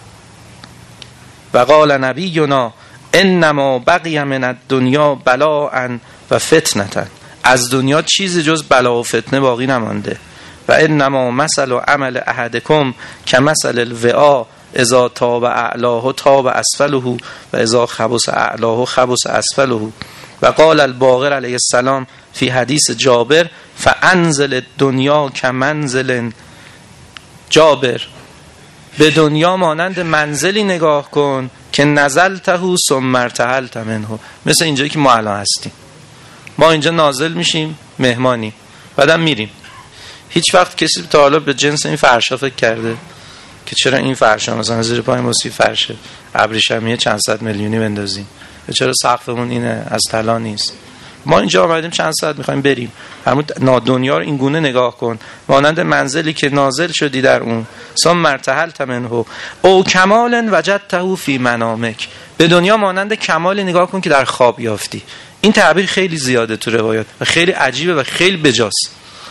و قال نبینا انما بقی من الدنیا بلاء و فتنه، از دنیا چیزی جز بلا و فتنه باقی نمانده. و انما مثل عمل احدکم کمثل الوعاء اذا طاب اعلاه طاب اسفله و اذا خبث اعلاه خبث اسفله. و قال الباقر علیه السلام فی حدیث جابر فانزل الدنیا کمنزل جابر، به دنیا مانند منزلی نگاه کن که نزلته ثم ارتحلت منه، مثل اینجایی که ما الان هستیم. ما اینجا نازل میشیم، مهمانی، بعدم میریم. هیچ وقت کسی تا حالا به جنس این فرشا فکر کرده که چرا این فرشا مثلا زیر پای ما سی فرشه ابریشمیه چند صد میلیونی بندازیم، چرا سقفمون اینه از طلا نیست؟ ما اینجا آمدیم چند ساعت میخوایم بریم. همون دنیا رو این گونه نگاه کن، مانند منزلی که نازل شدی در اون، ثم ارتحلت منه او کمال وجدته فی منامک، به دنیا مانند کمالی نگاه کن که در خواب یافتی. این تعبیر خیلی زیاده تو روایات و خیلی عجیبه و خیلی بجاست،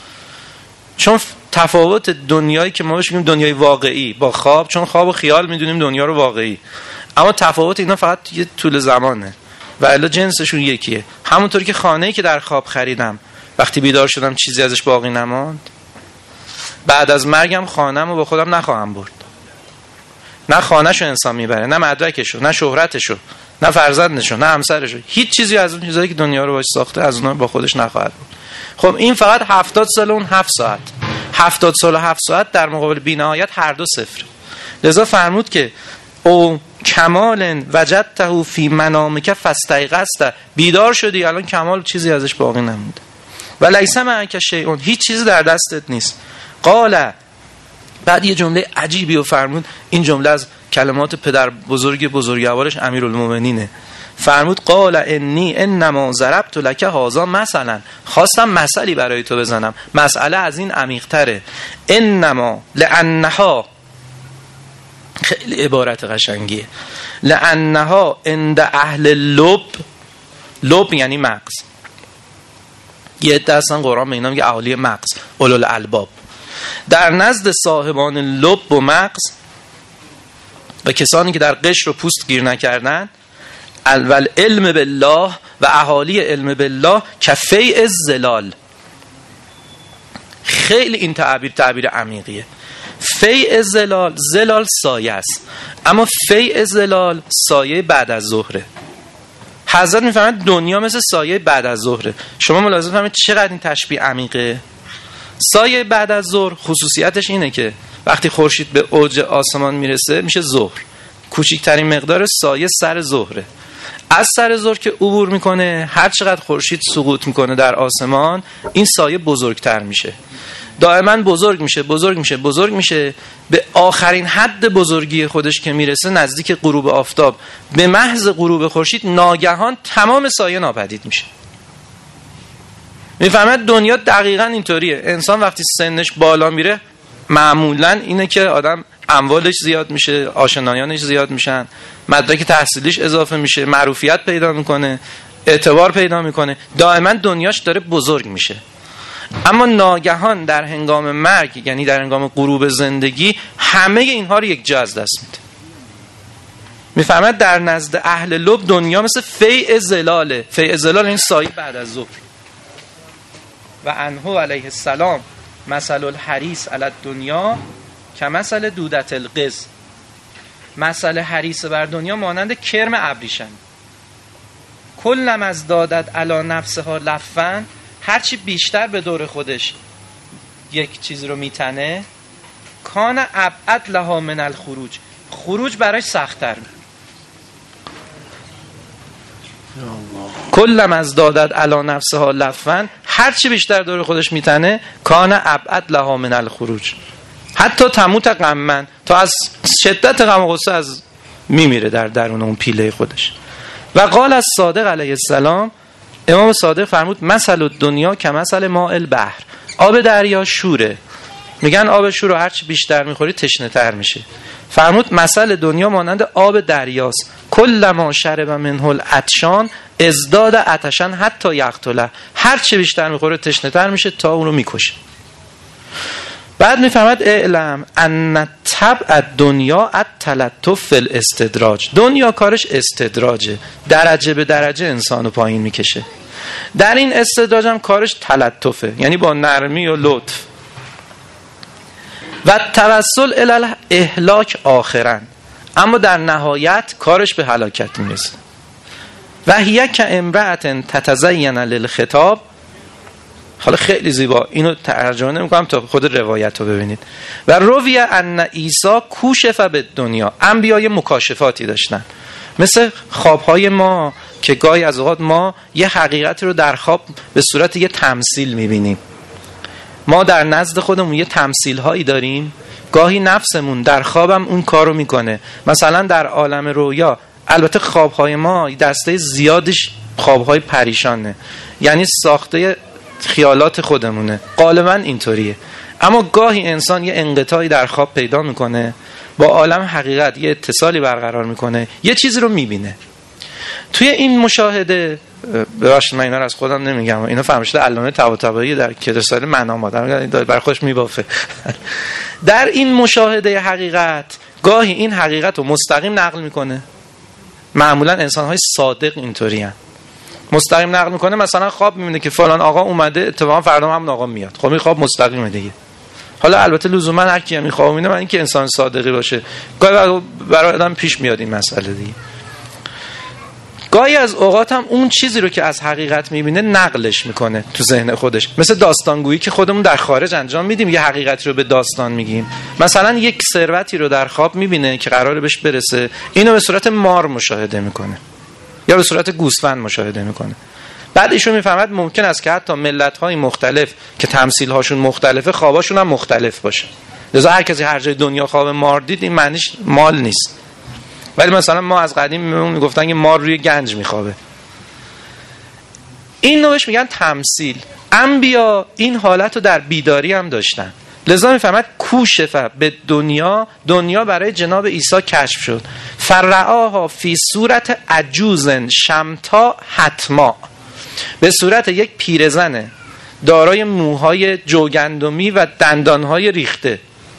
چون تفاوت دنیایی که ما بهش میگیم دنیای واقعی با خواب، چون خواب و خیال میدونیم دنیا رو واقعی، اما تفاوت اینا فقط یه طول زمانه و الا جنسشون یکیه. همونطوری که خانه‌ای که در خواب خریدم وقتی بیدار شدم چیزی ازش باقی نماند، بعد از مرگم خانه‌مو با خودم نخواهم برد. نه خانه‌شو انسان میبره، نه مدرکشو، نه شهرتشو، نه فرزندشو، نه همسرشو، هیچ چیزی از اون چیزایی که دنیا رو باش ساخته از اونها با خودش نخواهد برد. خب این فقط 70 سال اون 7 ساعت، 70 سال و 7 ساعت در مقابل بی‌نهایت هر دو صفر. لذا فرمود که او کمال وجدته فی منامک فاستیقظت، بیدار شدی الان کمال چیزی ازش باقی نمونده. و لیس معک شیء، هیچ چیزی در دستت نیست. قال، بعد یه جمله عجیبی رو فرمود، این جمله از کلمات پدر بزرگ بزرگوارش امیرالمومنینه. فرمود قال انی انما ضربت لک هذا مثلا، خواستم مثلی برای تو بزنم، مسئله از این عمیق‌تره. انما لانها، خیلی عبارت قشنگیه، لانها عند اهل اللب، لب یعنی مغز، یه عده اصلا قرآن به اینا میگه اهالی مغز، اولو الالباب، در نزد صاحبان لب و مغز و کسانی که در قشر و پوست گیر نکردن، العلم بالله و اهالی علم بالله کفیء الظلال. خیلی این تعبیر عمیقیه. فیء ظلال، ظلال سایه است، اما فیء ظلال سایه بعد از ظهره. حضرت میفهمد دنیا مثل سایه بعد از ظهره. شما ملاحظه فرمایید چقدر این تشبیه عمیقه. سایه بعد از ظهر خصوصیتش اینه که وقتی خورشید به اوج آسمان میرسه میشه ظهر. کوچکترین مقدار سایه سر ظهره. از سر ظهر که عبور میکنه، هر چقدر خورشید سقوط میکنه در آسمان، این سایه بزرگتر میشه، دائما بزرگ میشه بزرگ میشه بزرگ میشه، به آخرین حد بزرگی خودش که میرسه نزدیک غروب آفتاب، به محض غروب خورشید ناگهان تمام سایه ناپدید میشه. میفهمد دنیا دقیقاً اینطوریه. انسان وقتی سنش بالا میره معمولاً اینه که آدم اموالش زیاد میشه، آشنایانش زیاد میشن، مدرک تحصیلیش اضافه میشه، معروفیت پیدا میکنه، اعتبار پیدا میکنه، دائما دنیاش داره بزرگ میشه. اما ناگهان در هنگام مرگ، یعنی در هنگام غروب زندگی، همه اینها رو یک جا از دست میده. میفهمد در نزد اهل لب دنیا مثل فیء زلاله. فیء زلال این سایه بعد از ظهر. و انه علیه السلام مثل الحریص علی الدنیا کمثل دودت القز. مثل حریص بر دنیا مانند کرم ابریشم. کلم از دادت علی نفسها لفن، هرچی بیشتر به دور خودش یک چیز رو میتنه، کان ابعد لها من الخروج، خروج براش سخت‌تر. کلم از دادت علی نفسها لفن، هرچی بیشتر دور خودش میتنه، کان ابعد لها من الخروج، حتی تموت غمن، تا از شدت غم و غصه از میمیره در درون اون پیله خودش. و قال از صادق علیه السلام، امام صادق فرمود مثل الدنیا کمثل ماء البحر، آب دریا شوره. میگن آب شور رو هرچی بیشتر میخوری تشنه تر میشه. فرمود مثل دنیا مانند آب دریاست، کلما شرب منه العطشان ازداد عطشا حتی یقتله، هرچی بیشتر میخوره تشنه تر میشه تا اون رو میکشه. بعد میفهمد اعلم ان طبع الدنیا التلطف فی الاستدراج، دنیا کارش استدراجه، درجه به درجه انسانو پایین میکشه. در این استدراج هم کارش تلطفه، یعنی با نرمی و لطف. و توسل الی الاهلاک آخرا، اما در نهایت کارش به هلاکت میرسه. و هی که امرأة تتزین للخطاب، حالا خیلی زیبا اینو ترجمه نمی‌کنم تا خود روایت رو ببینید. و روی ان عیسی کوشف بالدنیا، انبیاء مکاشفاتی داشتن، مثل خوابهای ما که گاهی از اوقات ما یه حقیقتی رو در خواب به صورت یه تمثیل می‌بینیم. ما در نزد خودمون یه تمثیل‌هایی داریم، گاهی نفسمون در خوابم اون کارو میکنه. مثلا در عالم رویا، البته خوابهای ما دسته زیادش خوابهای پریشانه، یعنی ساخته خیالات خودمونه، غالبا اینطوریه. اما گاهی انسان یه انقطاعی در خواب پیدا میکنه، با عالم حقیقت یه اتصالی برقرار میکنه، یه چیزی رو میبینه. توی این مشاهده، ببخشید من اینا رو از خودم نمیگم، اینا فرمایشات علامه طباطبایی در رساله منام آدم برای خودش میبافه. در این مشاهده حقیقت گاهی این حقیقت رو مستقیم نقل میکنه. معمولا انسان‌های صادق اینطورین، مستقیم نقل میکنه. مثلا خواب میبینه که فلان آقا اومده، اتفاقا فردا همون آقا میاد. خب این خواب مستقیمه دیگه. حالا البته لزوما هر کی هم خواب میبینه، من اینکه انسان صادقی باشه، گاهی برای آدم پیش میاد این مسئله دیگه. گاهی از اوقات هم اون چیزی رو که از حقیقت میبینه نقلش میکنه تو ذهن خودش، مثل داستانگویی که خودمون در خارج انجام میدیم، یه حقیقتی رو به داستان میگیم. مثلا یک ثروتی رو در خواب میبینه که قراره بهش برسه، اینو به صورت مار مشاهده میکنه یا به صورت گوسفند مشاهده میکنه. بعد ایشون میفهمد ممکن است که حتی ملت‌های مختلف که تمثیل‌هاشون مختلفه، خواباشون هم مختلف باشه. لذا هر کسی هر جای دنیا خواب مار دید، این معنیش مال نیست. ولی مثلا ما از قدیم میگفتن که مار روی گنج میخوابه. این نوعش میگن تمثیل. انبیا این حالت رو در بیداری هم داشتن. لذا میفهمد کوشفه به دنیا برای جناب عیسی کشف شد. فرعاها فی صورت عجوز شمتا حتما، به صورت یک پیرزن دارای موهای جوگندمی و دندانهای ریخته،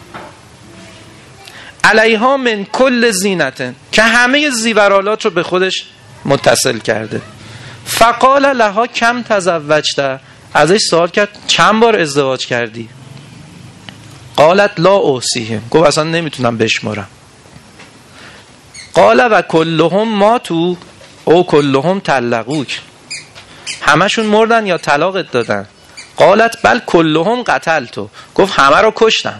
علیها من کل زینت، که همه زیورالات رو به خودش متصل کرده. فقال لها کم تزوجت، ازش سوال کرد چند بار ازدواج کردی؟ قالت لا احصیهم، گفت اصلا نمیتونم بشمارم. قال و کلهم ماتوا، او کلهم طلقوک، همشون مردن یا طلاقت دادن؟ قالت بل کلهم قتلتو، گفت همه رو کشتم.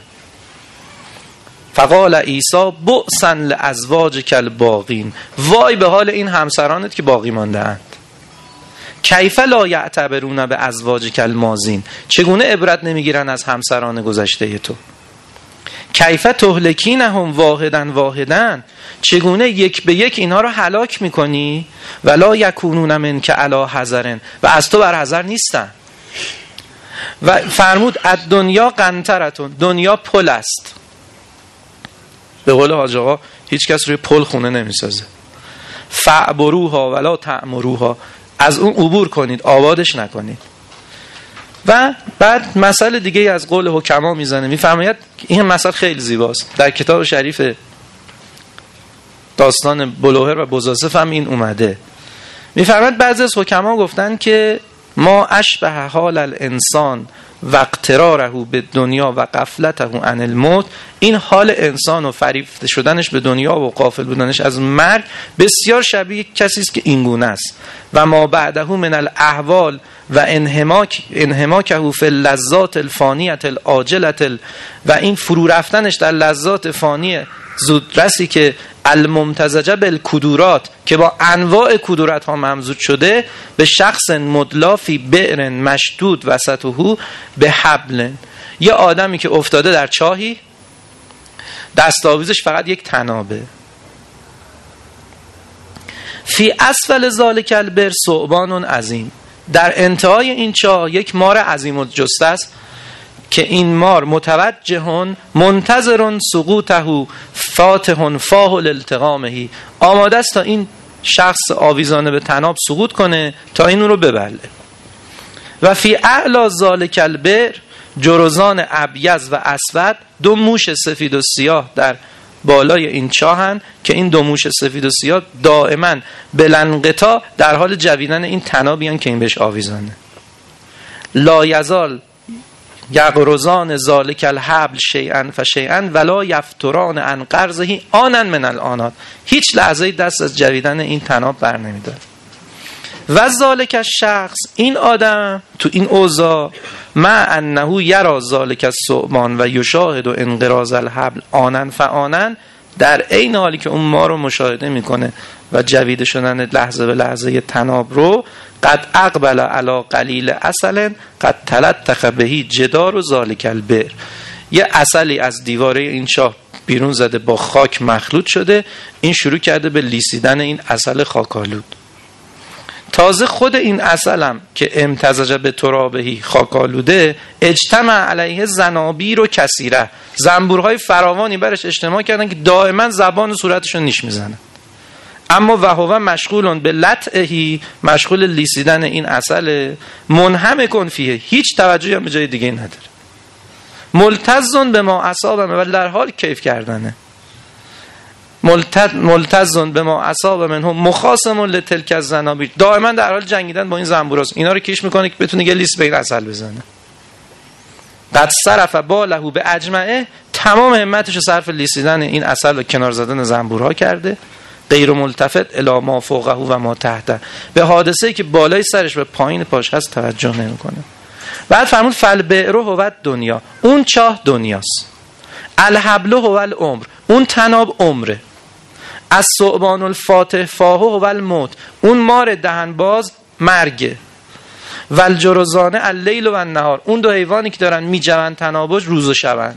فقال عیسی بؤسا لازواجک الباقین، وای به حال این همسرانت که باقی مانده اند. کیف لا یعتبرون به ازواجک الماضین، چگونه عبرت نمیگیرن از همسران گذشته تو؟ کیف تهلکینهم واحدا واحدا، چگونه یک به یک اینها رو هلاک میکنی؟ ولا یکونون منک علی حذر، و از تو بر حذر نیستن. و فرمود الدنیا قنطرتون، دنیا پل است. به قول حاج آقا هیچ کس روی پل خونه نمیسازه. فعبروها ولا تعمروها، از اون عبور کنید، آبادش نکنید. و بعد مسئله دیگه از قول حکما میزنه، میفرماید این مسئله خیلی زیباست، در کتاب شریف داستان بلوهر و بزاسف هم این اومده. میفرماید بعضی از حکما گفتن که ما اشبه حال الانسان و اقتراره به دنیا و غفلته عن الموت، این حال انسان و فریفته شدنش به دنیا و غافل بودنش از مرگ بسیار شبیه کسی است که این گونه است. و ما بعده من الاحوال و انحماکه فی اللذات الفانیه العاجله، و این فرو رفتنش در لذات فانی زودرسی که الممتزجه بالکدورات، که با انواع کدورت ها ممزوج شده، به شخص مدلا فی بئر مشدود وسطه به حبل، یه آدمی که افتاده در چاهی دستاویزش فقط یک طنابه. فی اسفل ذالک البئر ثعبان عظیم، در انتهای این چاه یک مار عظیم الجثه است که این مار متوجهون منتظرون سقوطه فاتحون فاه لالتقامه، آماده است تا این شخص آویزانه به طناب سقوط کنه تا این رو ببله. و فی اعلی ذالک البئر جرزان ابیض و اسود، دو موش سفید و سیاه در بالای این چاهن که این دو موش سفید و سیاه دائما بلنقطاع در حال جویدن این طنابیان که این بهش آویزانه. لا یزال یغرزان ذالک الحبل شیئا فشیئا ولا یفتران عن قرضه آنا من الآنات، هیچ لحظه دست از جویدن این طناب بر نمی‌داره. و ذالک الشخص، این آدم تو این اوضاع، مع انه یرا ذالک الثعبان و یشاهد انقراض الحبل آنا فآنا، در عین حالی که اون ما رو مشاهده میکنه و جویده شدن لحظه به لحظه طناب رو، قد اقبل علی قلیل عسل قد تلطخ بهی جدار و ذالک البئر، یه عسلی از دیواره این چاه بیرون زده با خاک مخلوط شده، این شروع کرده به لیسیدن این عسل خاکالود. تازه خود این عسلم که امتزج به ترابهی خاکالوده، اجتمع علیه زنابیر و کثیره، زنبورهای فراوانی برش اجتماع کردن که دائما زبان و صورتشون نیش میزنن. اما وهو مشغولون به لطعهی، مشغول لیسیدن این عسل، منهمکن فیه، هیچ توجهی هم به جای دیگه نداره، ملتزون به ما اصابه، ولی در حال کیف کردنه، ملتزون به ما اصاب منهم مخاصم لتلک الزنابیر، دائما در حال جنگیدن با این زنبوراست، اینا رو کیش میکنه که بتونه یه لیست به این عسل بزنه. قد صرف باله به اجمعه، تمام همتش رو صرف لیسیدن این عسل و کنار زدن زنبورها کرده، غیر ملتفت الی ما فوقه و ما تحته، به حادثه‌ای که بالای سرش و پایین پاش هست توجه نمیکنه. بعد فرمود فالبئر هو دنیا، اون چاه دنیاست، الحبل هو العمر، اون طناب عمره، از ثعبان الفاتح فاه هو الموت، اون مار دهنباز مرگه، و الجرزان اللیل و النهار، اون دو حیوانی که دارن میجون طنابش روز و شبن،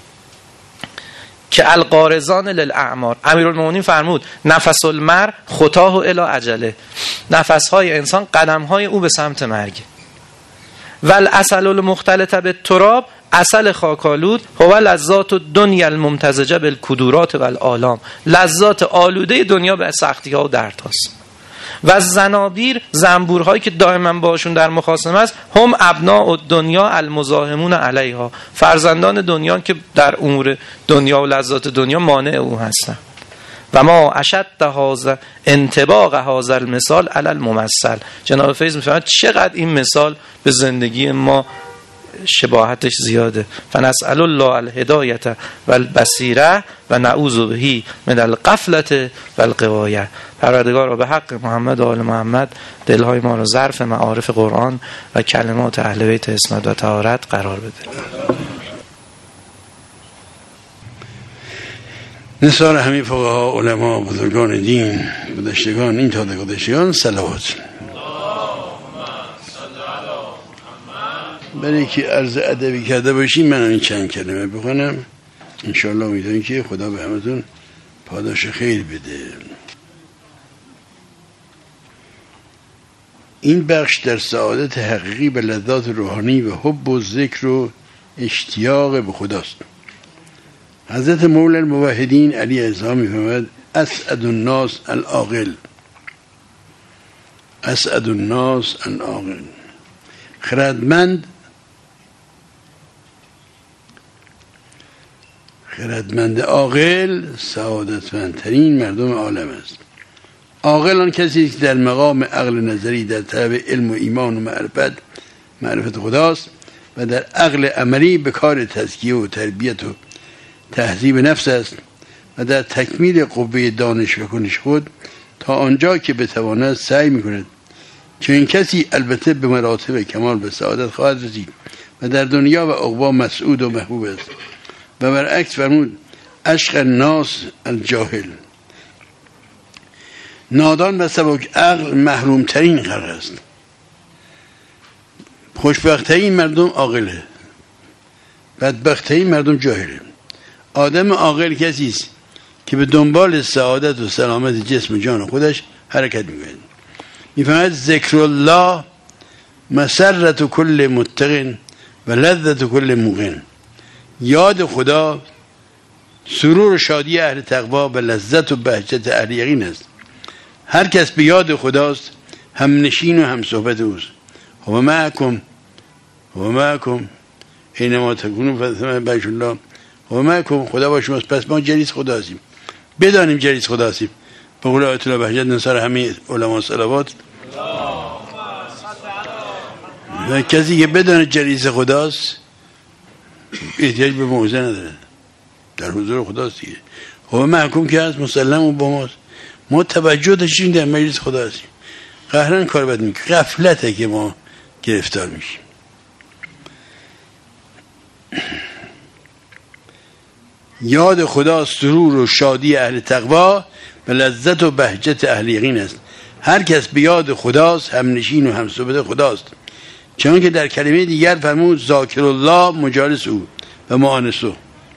که القارزان للاعمار. امیرالمومنین فرمود نفس المر خطاه الی اجله، نفسهای انسان قدمهای او به سمت مرگ. و العسل المختلط بالتراب، عسل خاکالود، هو لذات الدنیا الممتزجه بالکدورات و الآلام، لذات آلوده دنیا به سختی ها و درد هاست. و زنابیر، زنبورهایی که دائما باشون در مخاصمه است، هم ابناء الدنیا المزاحمون علیها، فرزندان دنیا که در امور دنیا و لذات دنیا مانع او هستند. و ما اشد هذا انطباق هذا المثال علی الممثل، جناب فیض میفرماید چقدر این مثال به زندگی ما شباهتش زیاده. فنسأل الله الهدایت و البصیره و نعوذ به من الغفلة و الغوایه. پروردگار به حق محمد و آل محمد دلهای ما را ظرف معارف قرآن و کلمات اهل بیت عصمت و طهارت قرار بده. نثار همه فقها، علما، بزرگان دین، گذشتگان، این تا گذشتگان صلوات. برای که عرض ادبی کرده باشیم من این چند کلمه بخونم، انشاءالله امیدواریم که خدا به همتون پاداش خیر بده. این بخش در سعادت حقیقی به لذات روحانی و حب و ذکر و اشتیاق به خداست. حضرت مولا الموحدین علی عزا می‌فرماید اسعد الناس العاقل، اسعد الناس العاقل. خردمند عاقل سعادتمندترین مردم عالم است. عاقل آن کسی که در مقام عقل نظری در طلب علم و ایمان و معرفت خداست و در عقل عملی به کار تزکیه و تربیت و تهذیب نفس است و در تکمیل قوه دانش و کنش خود تا آنجا که بتواند سعی می‌کند. چون این کسی البته به مراتب کمال به سعادت خواهد رسید و در دنیا و عقبی مسعود و محبوب است. و برعکس فرمود عشق الناس الجاهل، نادان و سبک عقل محروم ترین خلق است. خوشبخت ترین مردم عاقله، بدبخت ترین مردم جاهله. آدم عاقل کسی است که به دنبال سعادت و سلامت جسم و جان خودش حرکت می‌کند. می‌فرماید ذکر الله مسرت کل متقن و لذت کل موقن. یاد خدا سرور و شادی اهل تقوا و لذت و بهجت اهل یقین است. هر کس به یاد خداست هم نشین و هم صحبت اوست. و معکم اینما تکونوا فثم بیت الله و معکم. خدا با شماست، پس ما جلیس خدا هستیم. بدانیم جلیس خدا هستیم. به قول آیت الله بهجت نثار همه علما صلوات. و کسی که بدانه جلیس خداست احتیاج به موعظه نداره، در حضور خداست دیگه. و محکوم که هست مسلم و با ماست. ما توجه داشتیم در مجلس خدا هستیم. قهرن کار بد میکنیم، غفلته که ما گرفتار میشیم. یاد خدا سرور و شادی اهل تقوا و لذت و بهجت اهل یقین است. هر کس به یاد خداست هم نشین و هم صحبت خداست. چون که در کلمه دیگر فرمود ذاکر الله مجالس او و مؤانسه،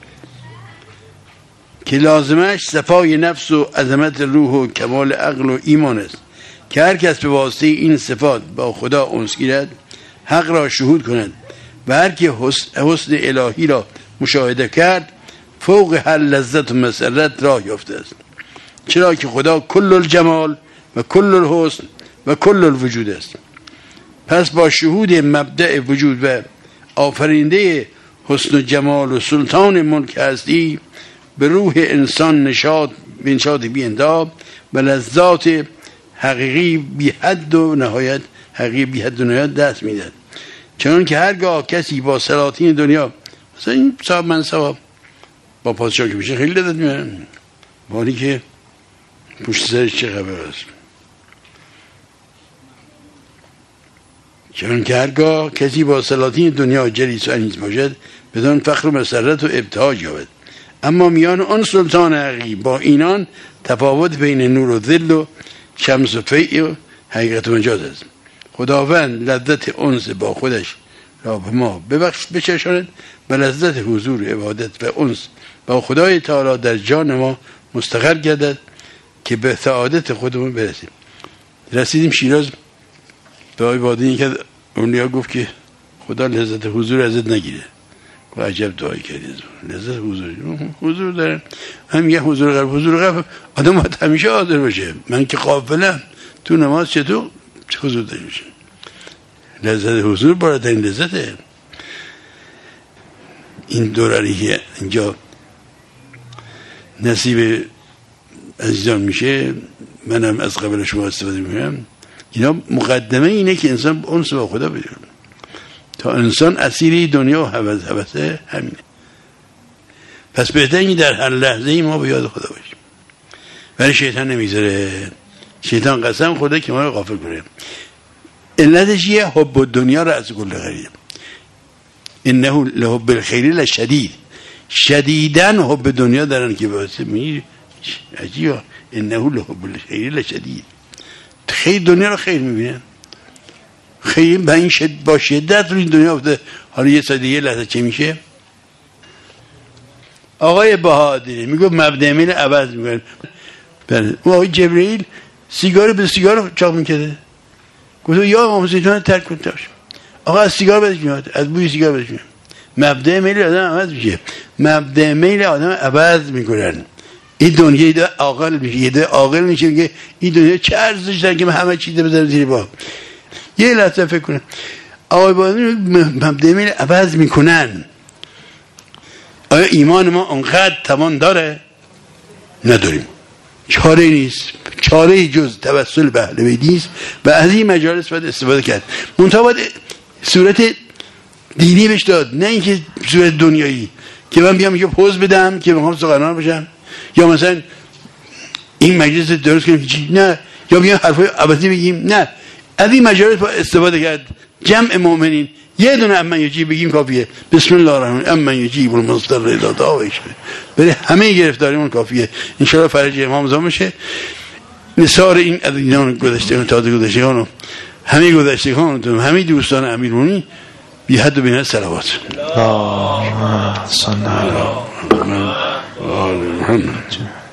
که لازمش صفای نفس و عظمت روح و کمال عقل و ایمان است. که هر کس به واسطه این صفات با خدا انس گیرد، حق را شهود کند و هر که حسن الهی را مشاهده کرد، فوق هر لذت و مسرت راه یافته است. چرا که خدا کل الجمال و کل الحسن و کل الوجود است. پس با شهود مبدأ وجود و آفرینده حسن و جمال و سلطان ملک هستی، به روح انسان نشاط بی انتها و لذات حقیقی بی حد و نهایت دست میدهد. چون که هرگاه کسی با سلاطین دنیا، مثلا این صاحب منصب با پادشاه که میشه خیلی لذت میبرن، بانی که پشت سرش چه خبر است. چون که هرگاه کسی با سلاطین دنیا جلیس و انیس باشد، بدان فخر و مسرت و ابتهاج یابد. اما میان آن سلطان حقیقی با اینان تفاوت بین نور و ظل و شمس و فیع و حقیقت و مجاز است. خداوند لذت انس با خودش را به ما بچشاند و لذت حضور عبادت و انس با خدای تعالی در جان ما مستقر گردد که به سعادت خودمون برسیم. رسیدیم شیراز، به آقای بادینی که اونیا گفت که خدا لذت حضور ازت نگیره. و عجب دعایی کردی، لذت حضور دارن. هم یه حضور قلب آدم باید همیشه حاضر باشه. من که غافلم تو نماز چطور حضور داری میشه؟ لذت حضور بالاترین لذته. این دورانی که اینجا نصیب عزیزان میشه، منم از قبل شما استفاده میکنم. اینا مقدمه اینه که انسان انس با خدا بده. تا انسان اسیری دنیا و هوسه همینه. پس بهتره در هر لحظه ما به یاد خدا باشیم، ولی شیطان نمیذاره. شیطان قسم خورده که ما رو غافل کنه. علتش یه حب دنیا رأس کل خیر، انه لحب الخیر لشدید، شدیدن حب دنیا دارن که واسه می عجیبه. انه لحب الخیر لشدید، خیر دنیا رو خیر میبینن، خیر با این با شدت روی دنیا افتاده. حالا یه ساده یه لحظه چه میشه؟ آقای بهادری میگه مبدأ میل عوض میکنه. بله اون آقای جبرئیل سیگار به سیگار چاق میکرده، گفت یا امام حسین رو ترک کن. آقا از سیگار بدش میاد، از بوی سیگار بدش میاد. مبدأ میل آدم عوض میشه، مبدأ میل آدم عوض میکنن. این دنیا ایده عاقل میشه، ایده عاقل میشه میگه این دنیا چه ارزش داره که من همه چیز بذارم زیر بار. یه لحظه فکر کنم آقای بهادری مبدأ میل عوض میکنن. آیا ایمان ما اونقدر توان داره؟ نداریم. چاره نیست، چاره جز توسل به اهل بیت نیست و از این مجالس باید استفاده کرد. منتها باید صورت دینی بهش داد، نه اینکه صورت دنیایی که من بیام یه پوز بدم که میخوام سخنران باشم، یا مثلا این مجلس درست کنیم نه، یا بیام حرفای عبثی بگیم، نه. از این مجالس باید استفاده کرد. جمع مؤمنین یه دونه امن یجیب بگیم کافیه. بسم الله الرحمن امن یجیب المضطر اذا دعاه، برای همه گرفتاریمون کافیه. ان شاء الله فرج امام زمان بشه. نثار این عزیزان گذشتگان، تازه گذشتگان و همه گذشتگان و همه دوستان امیرمومنین بی حد و بی نهایت صلوات. اللهم صل علی محمد و آل محمد.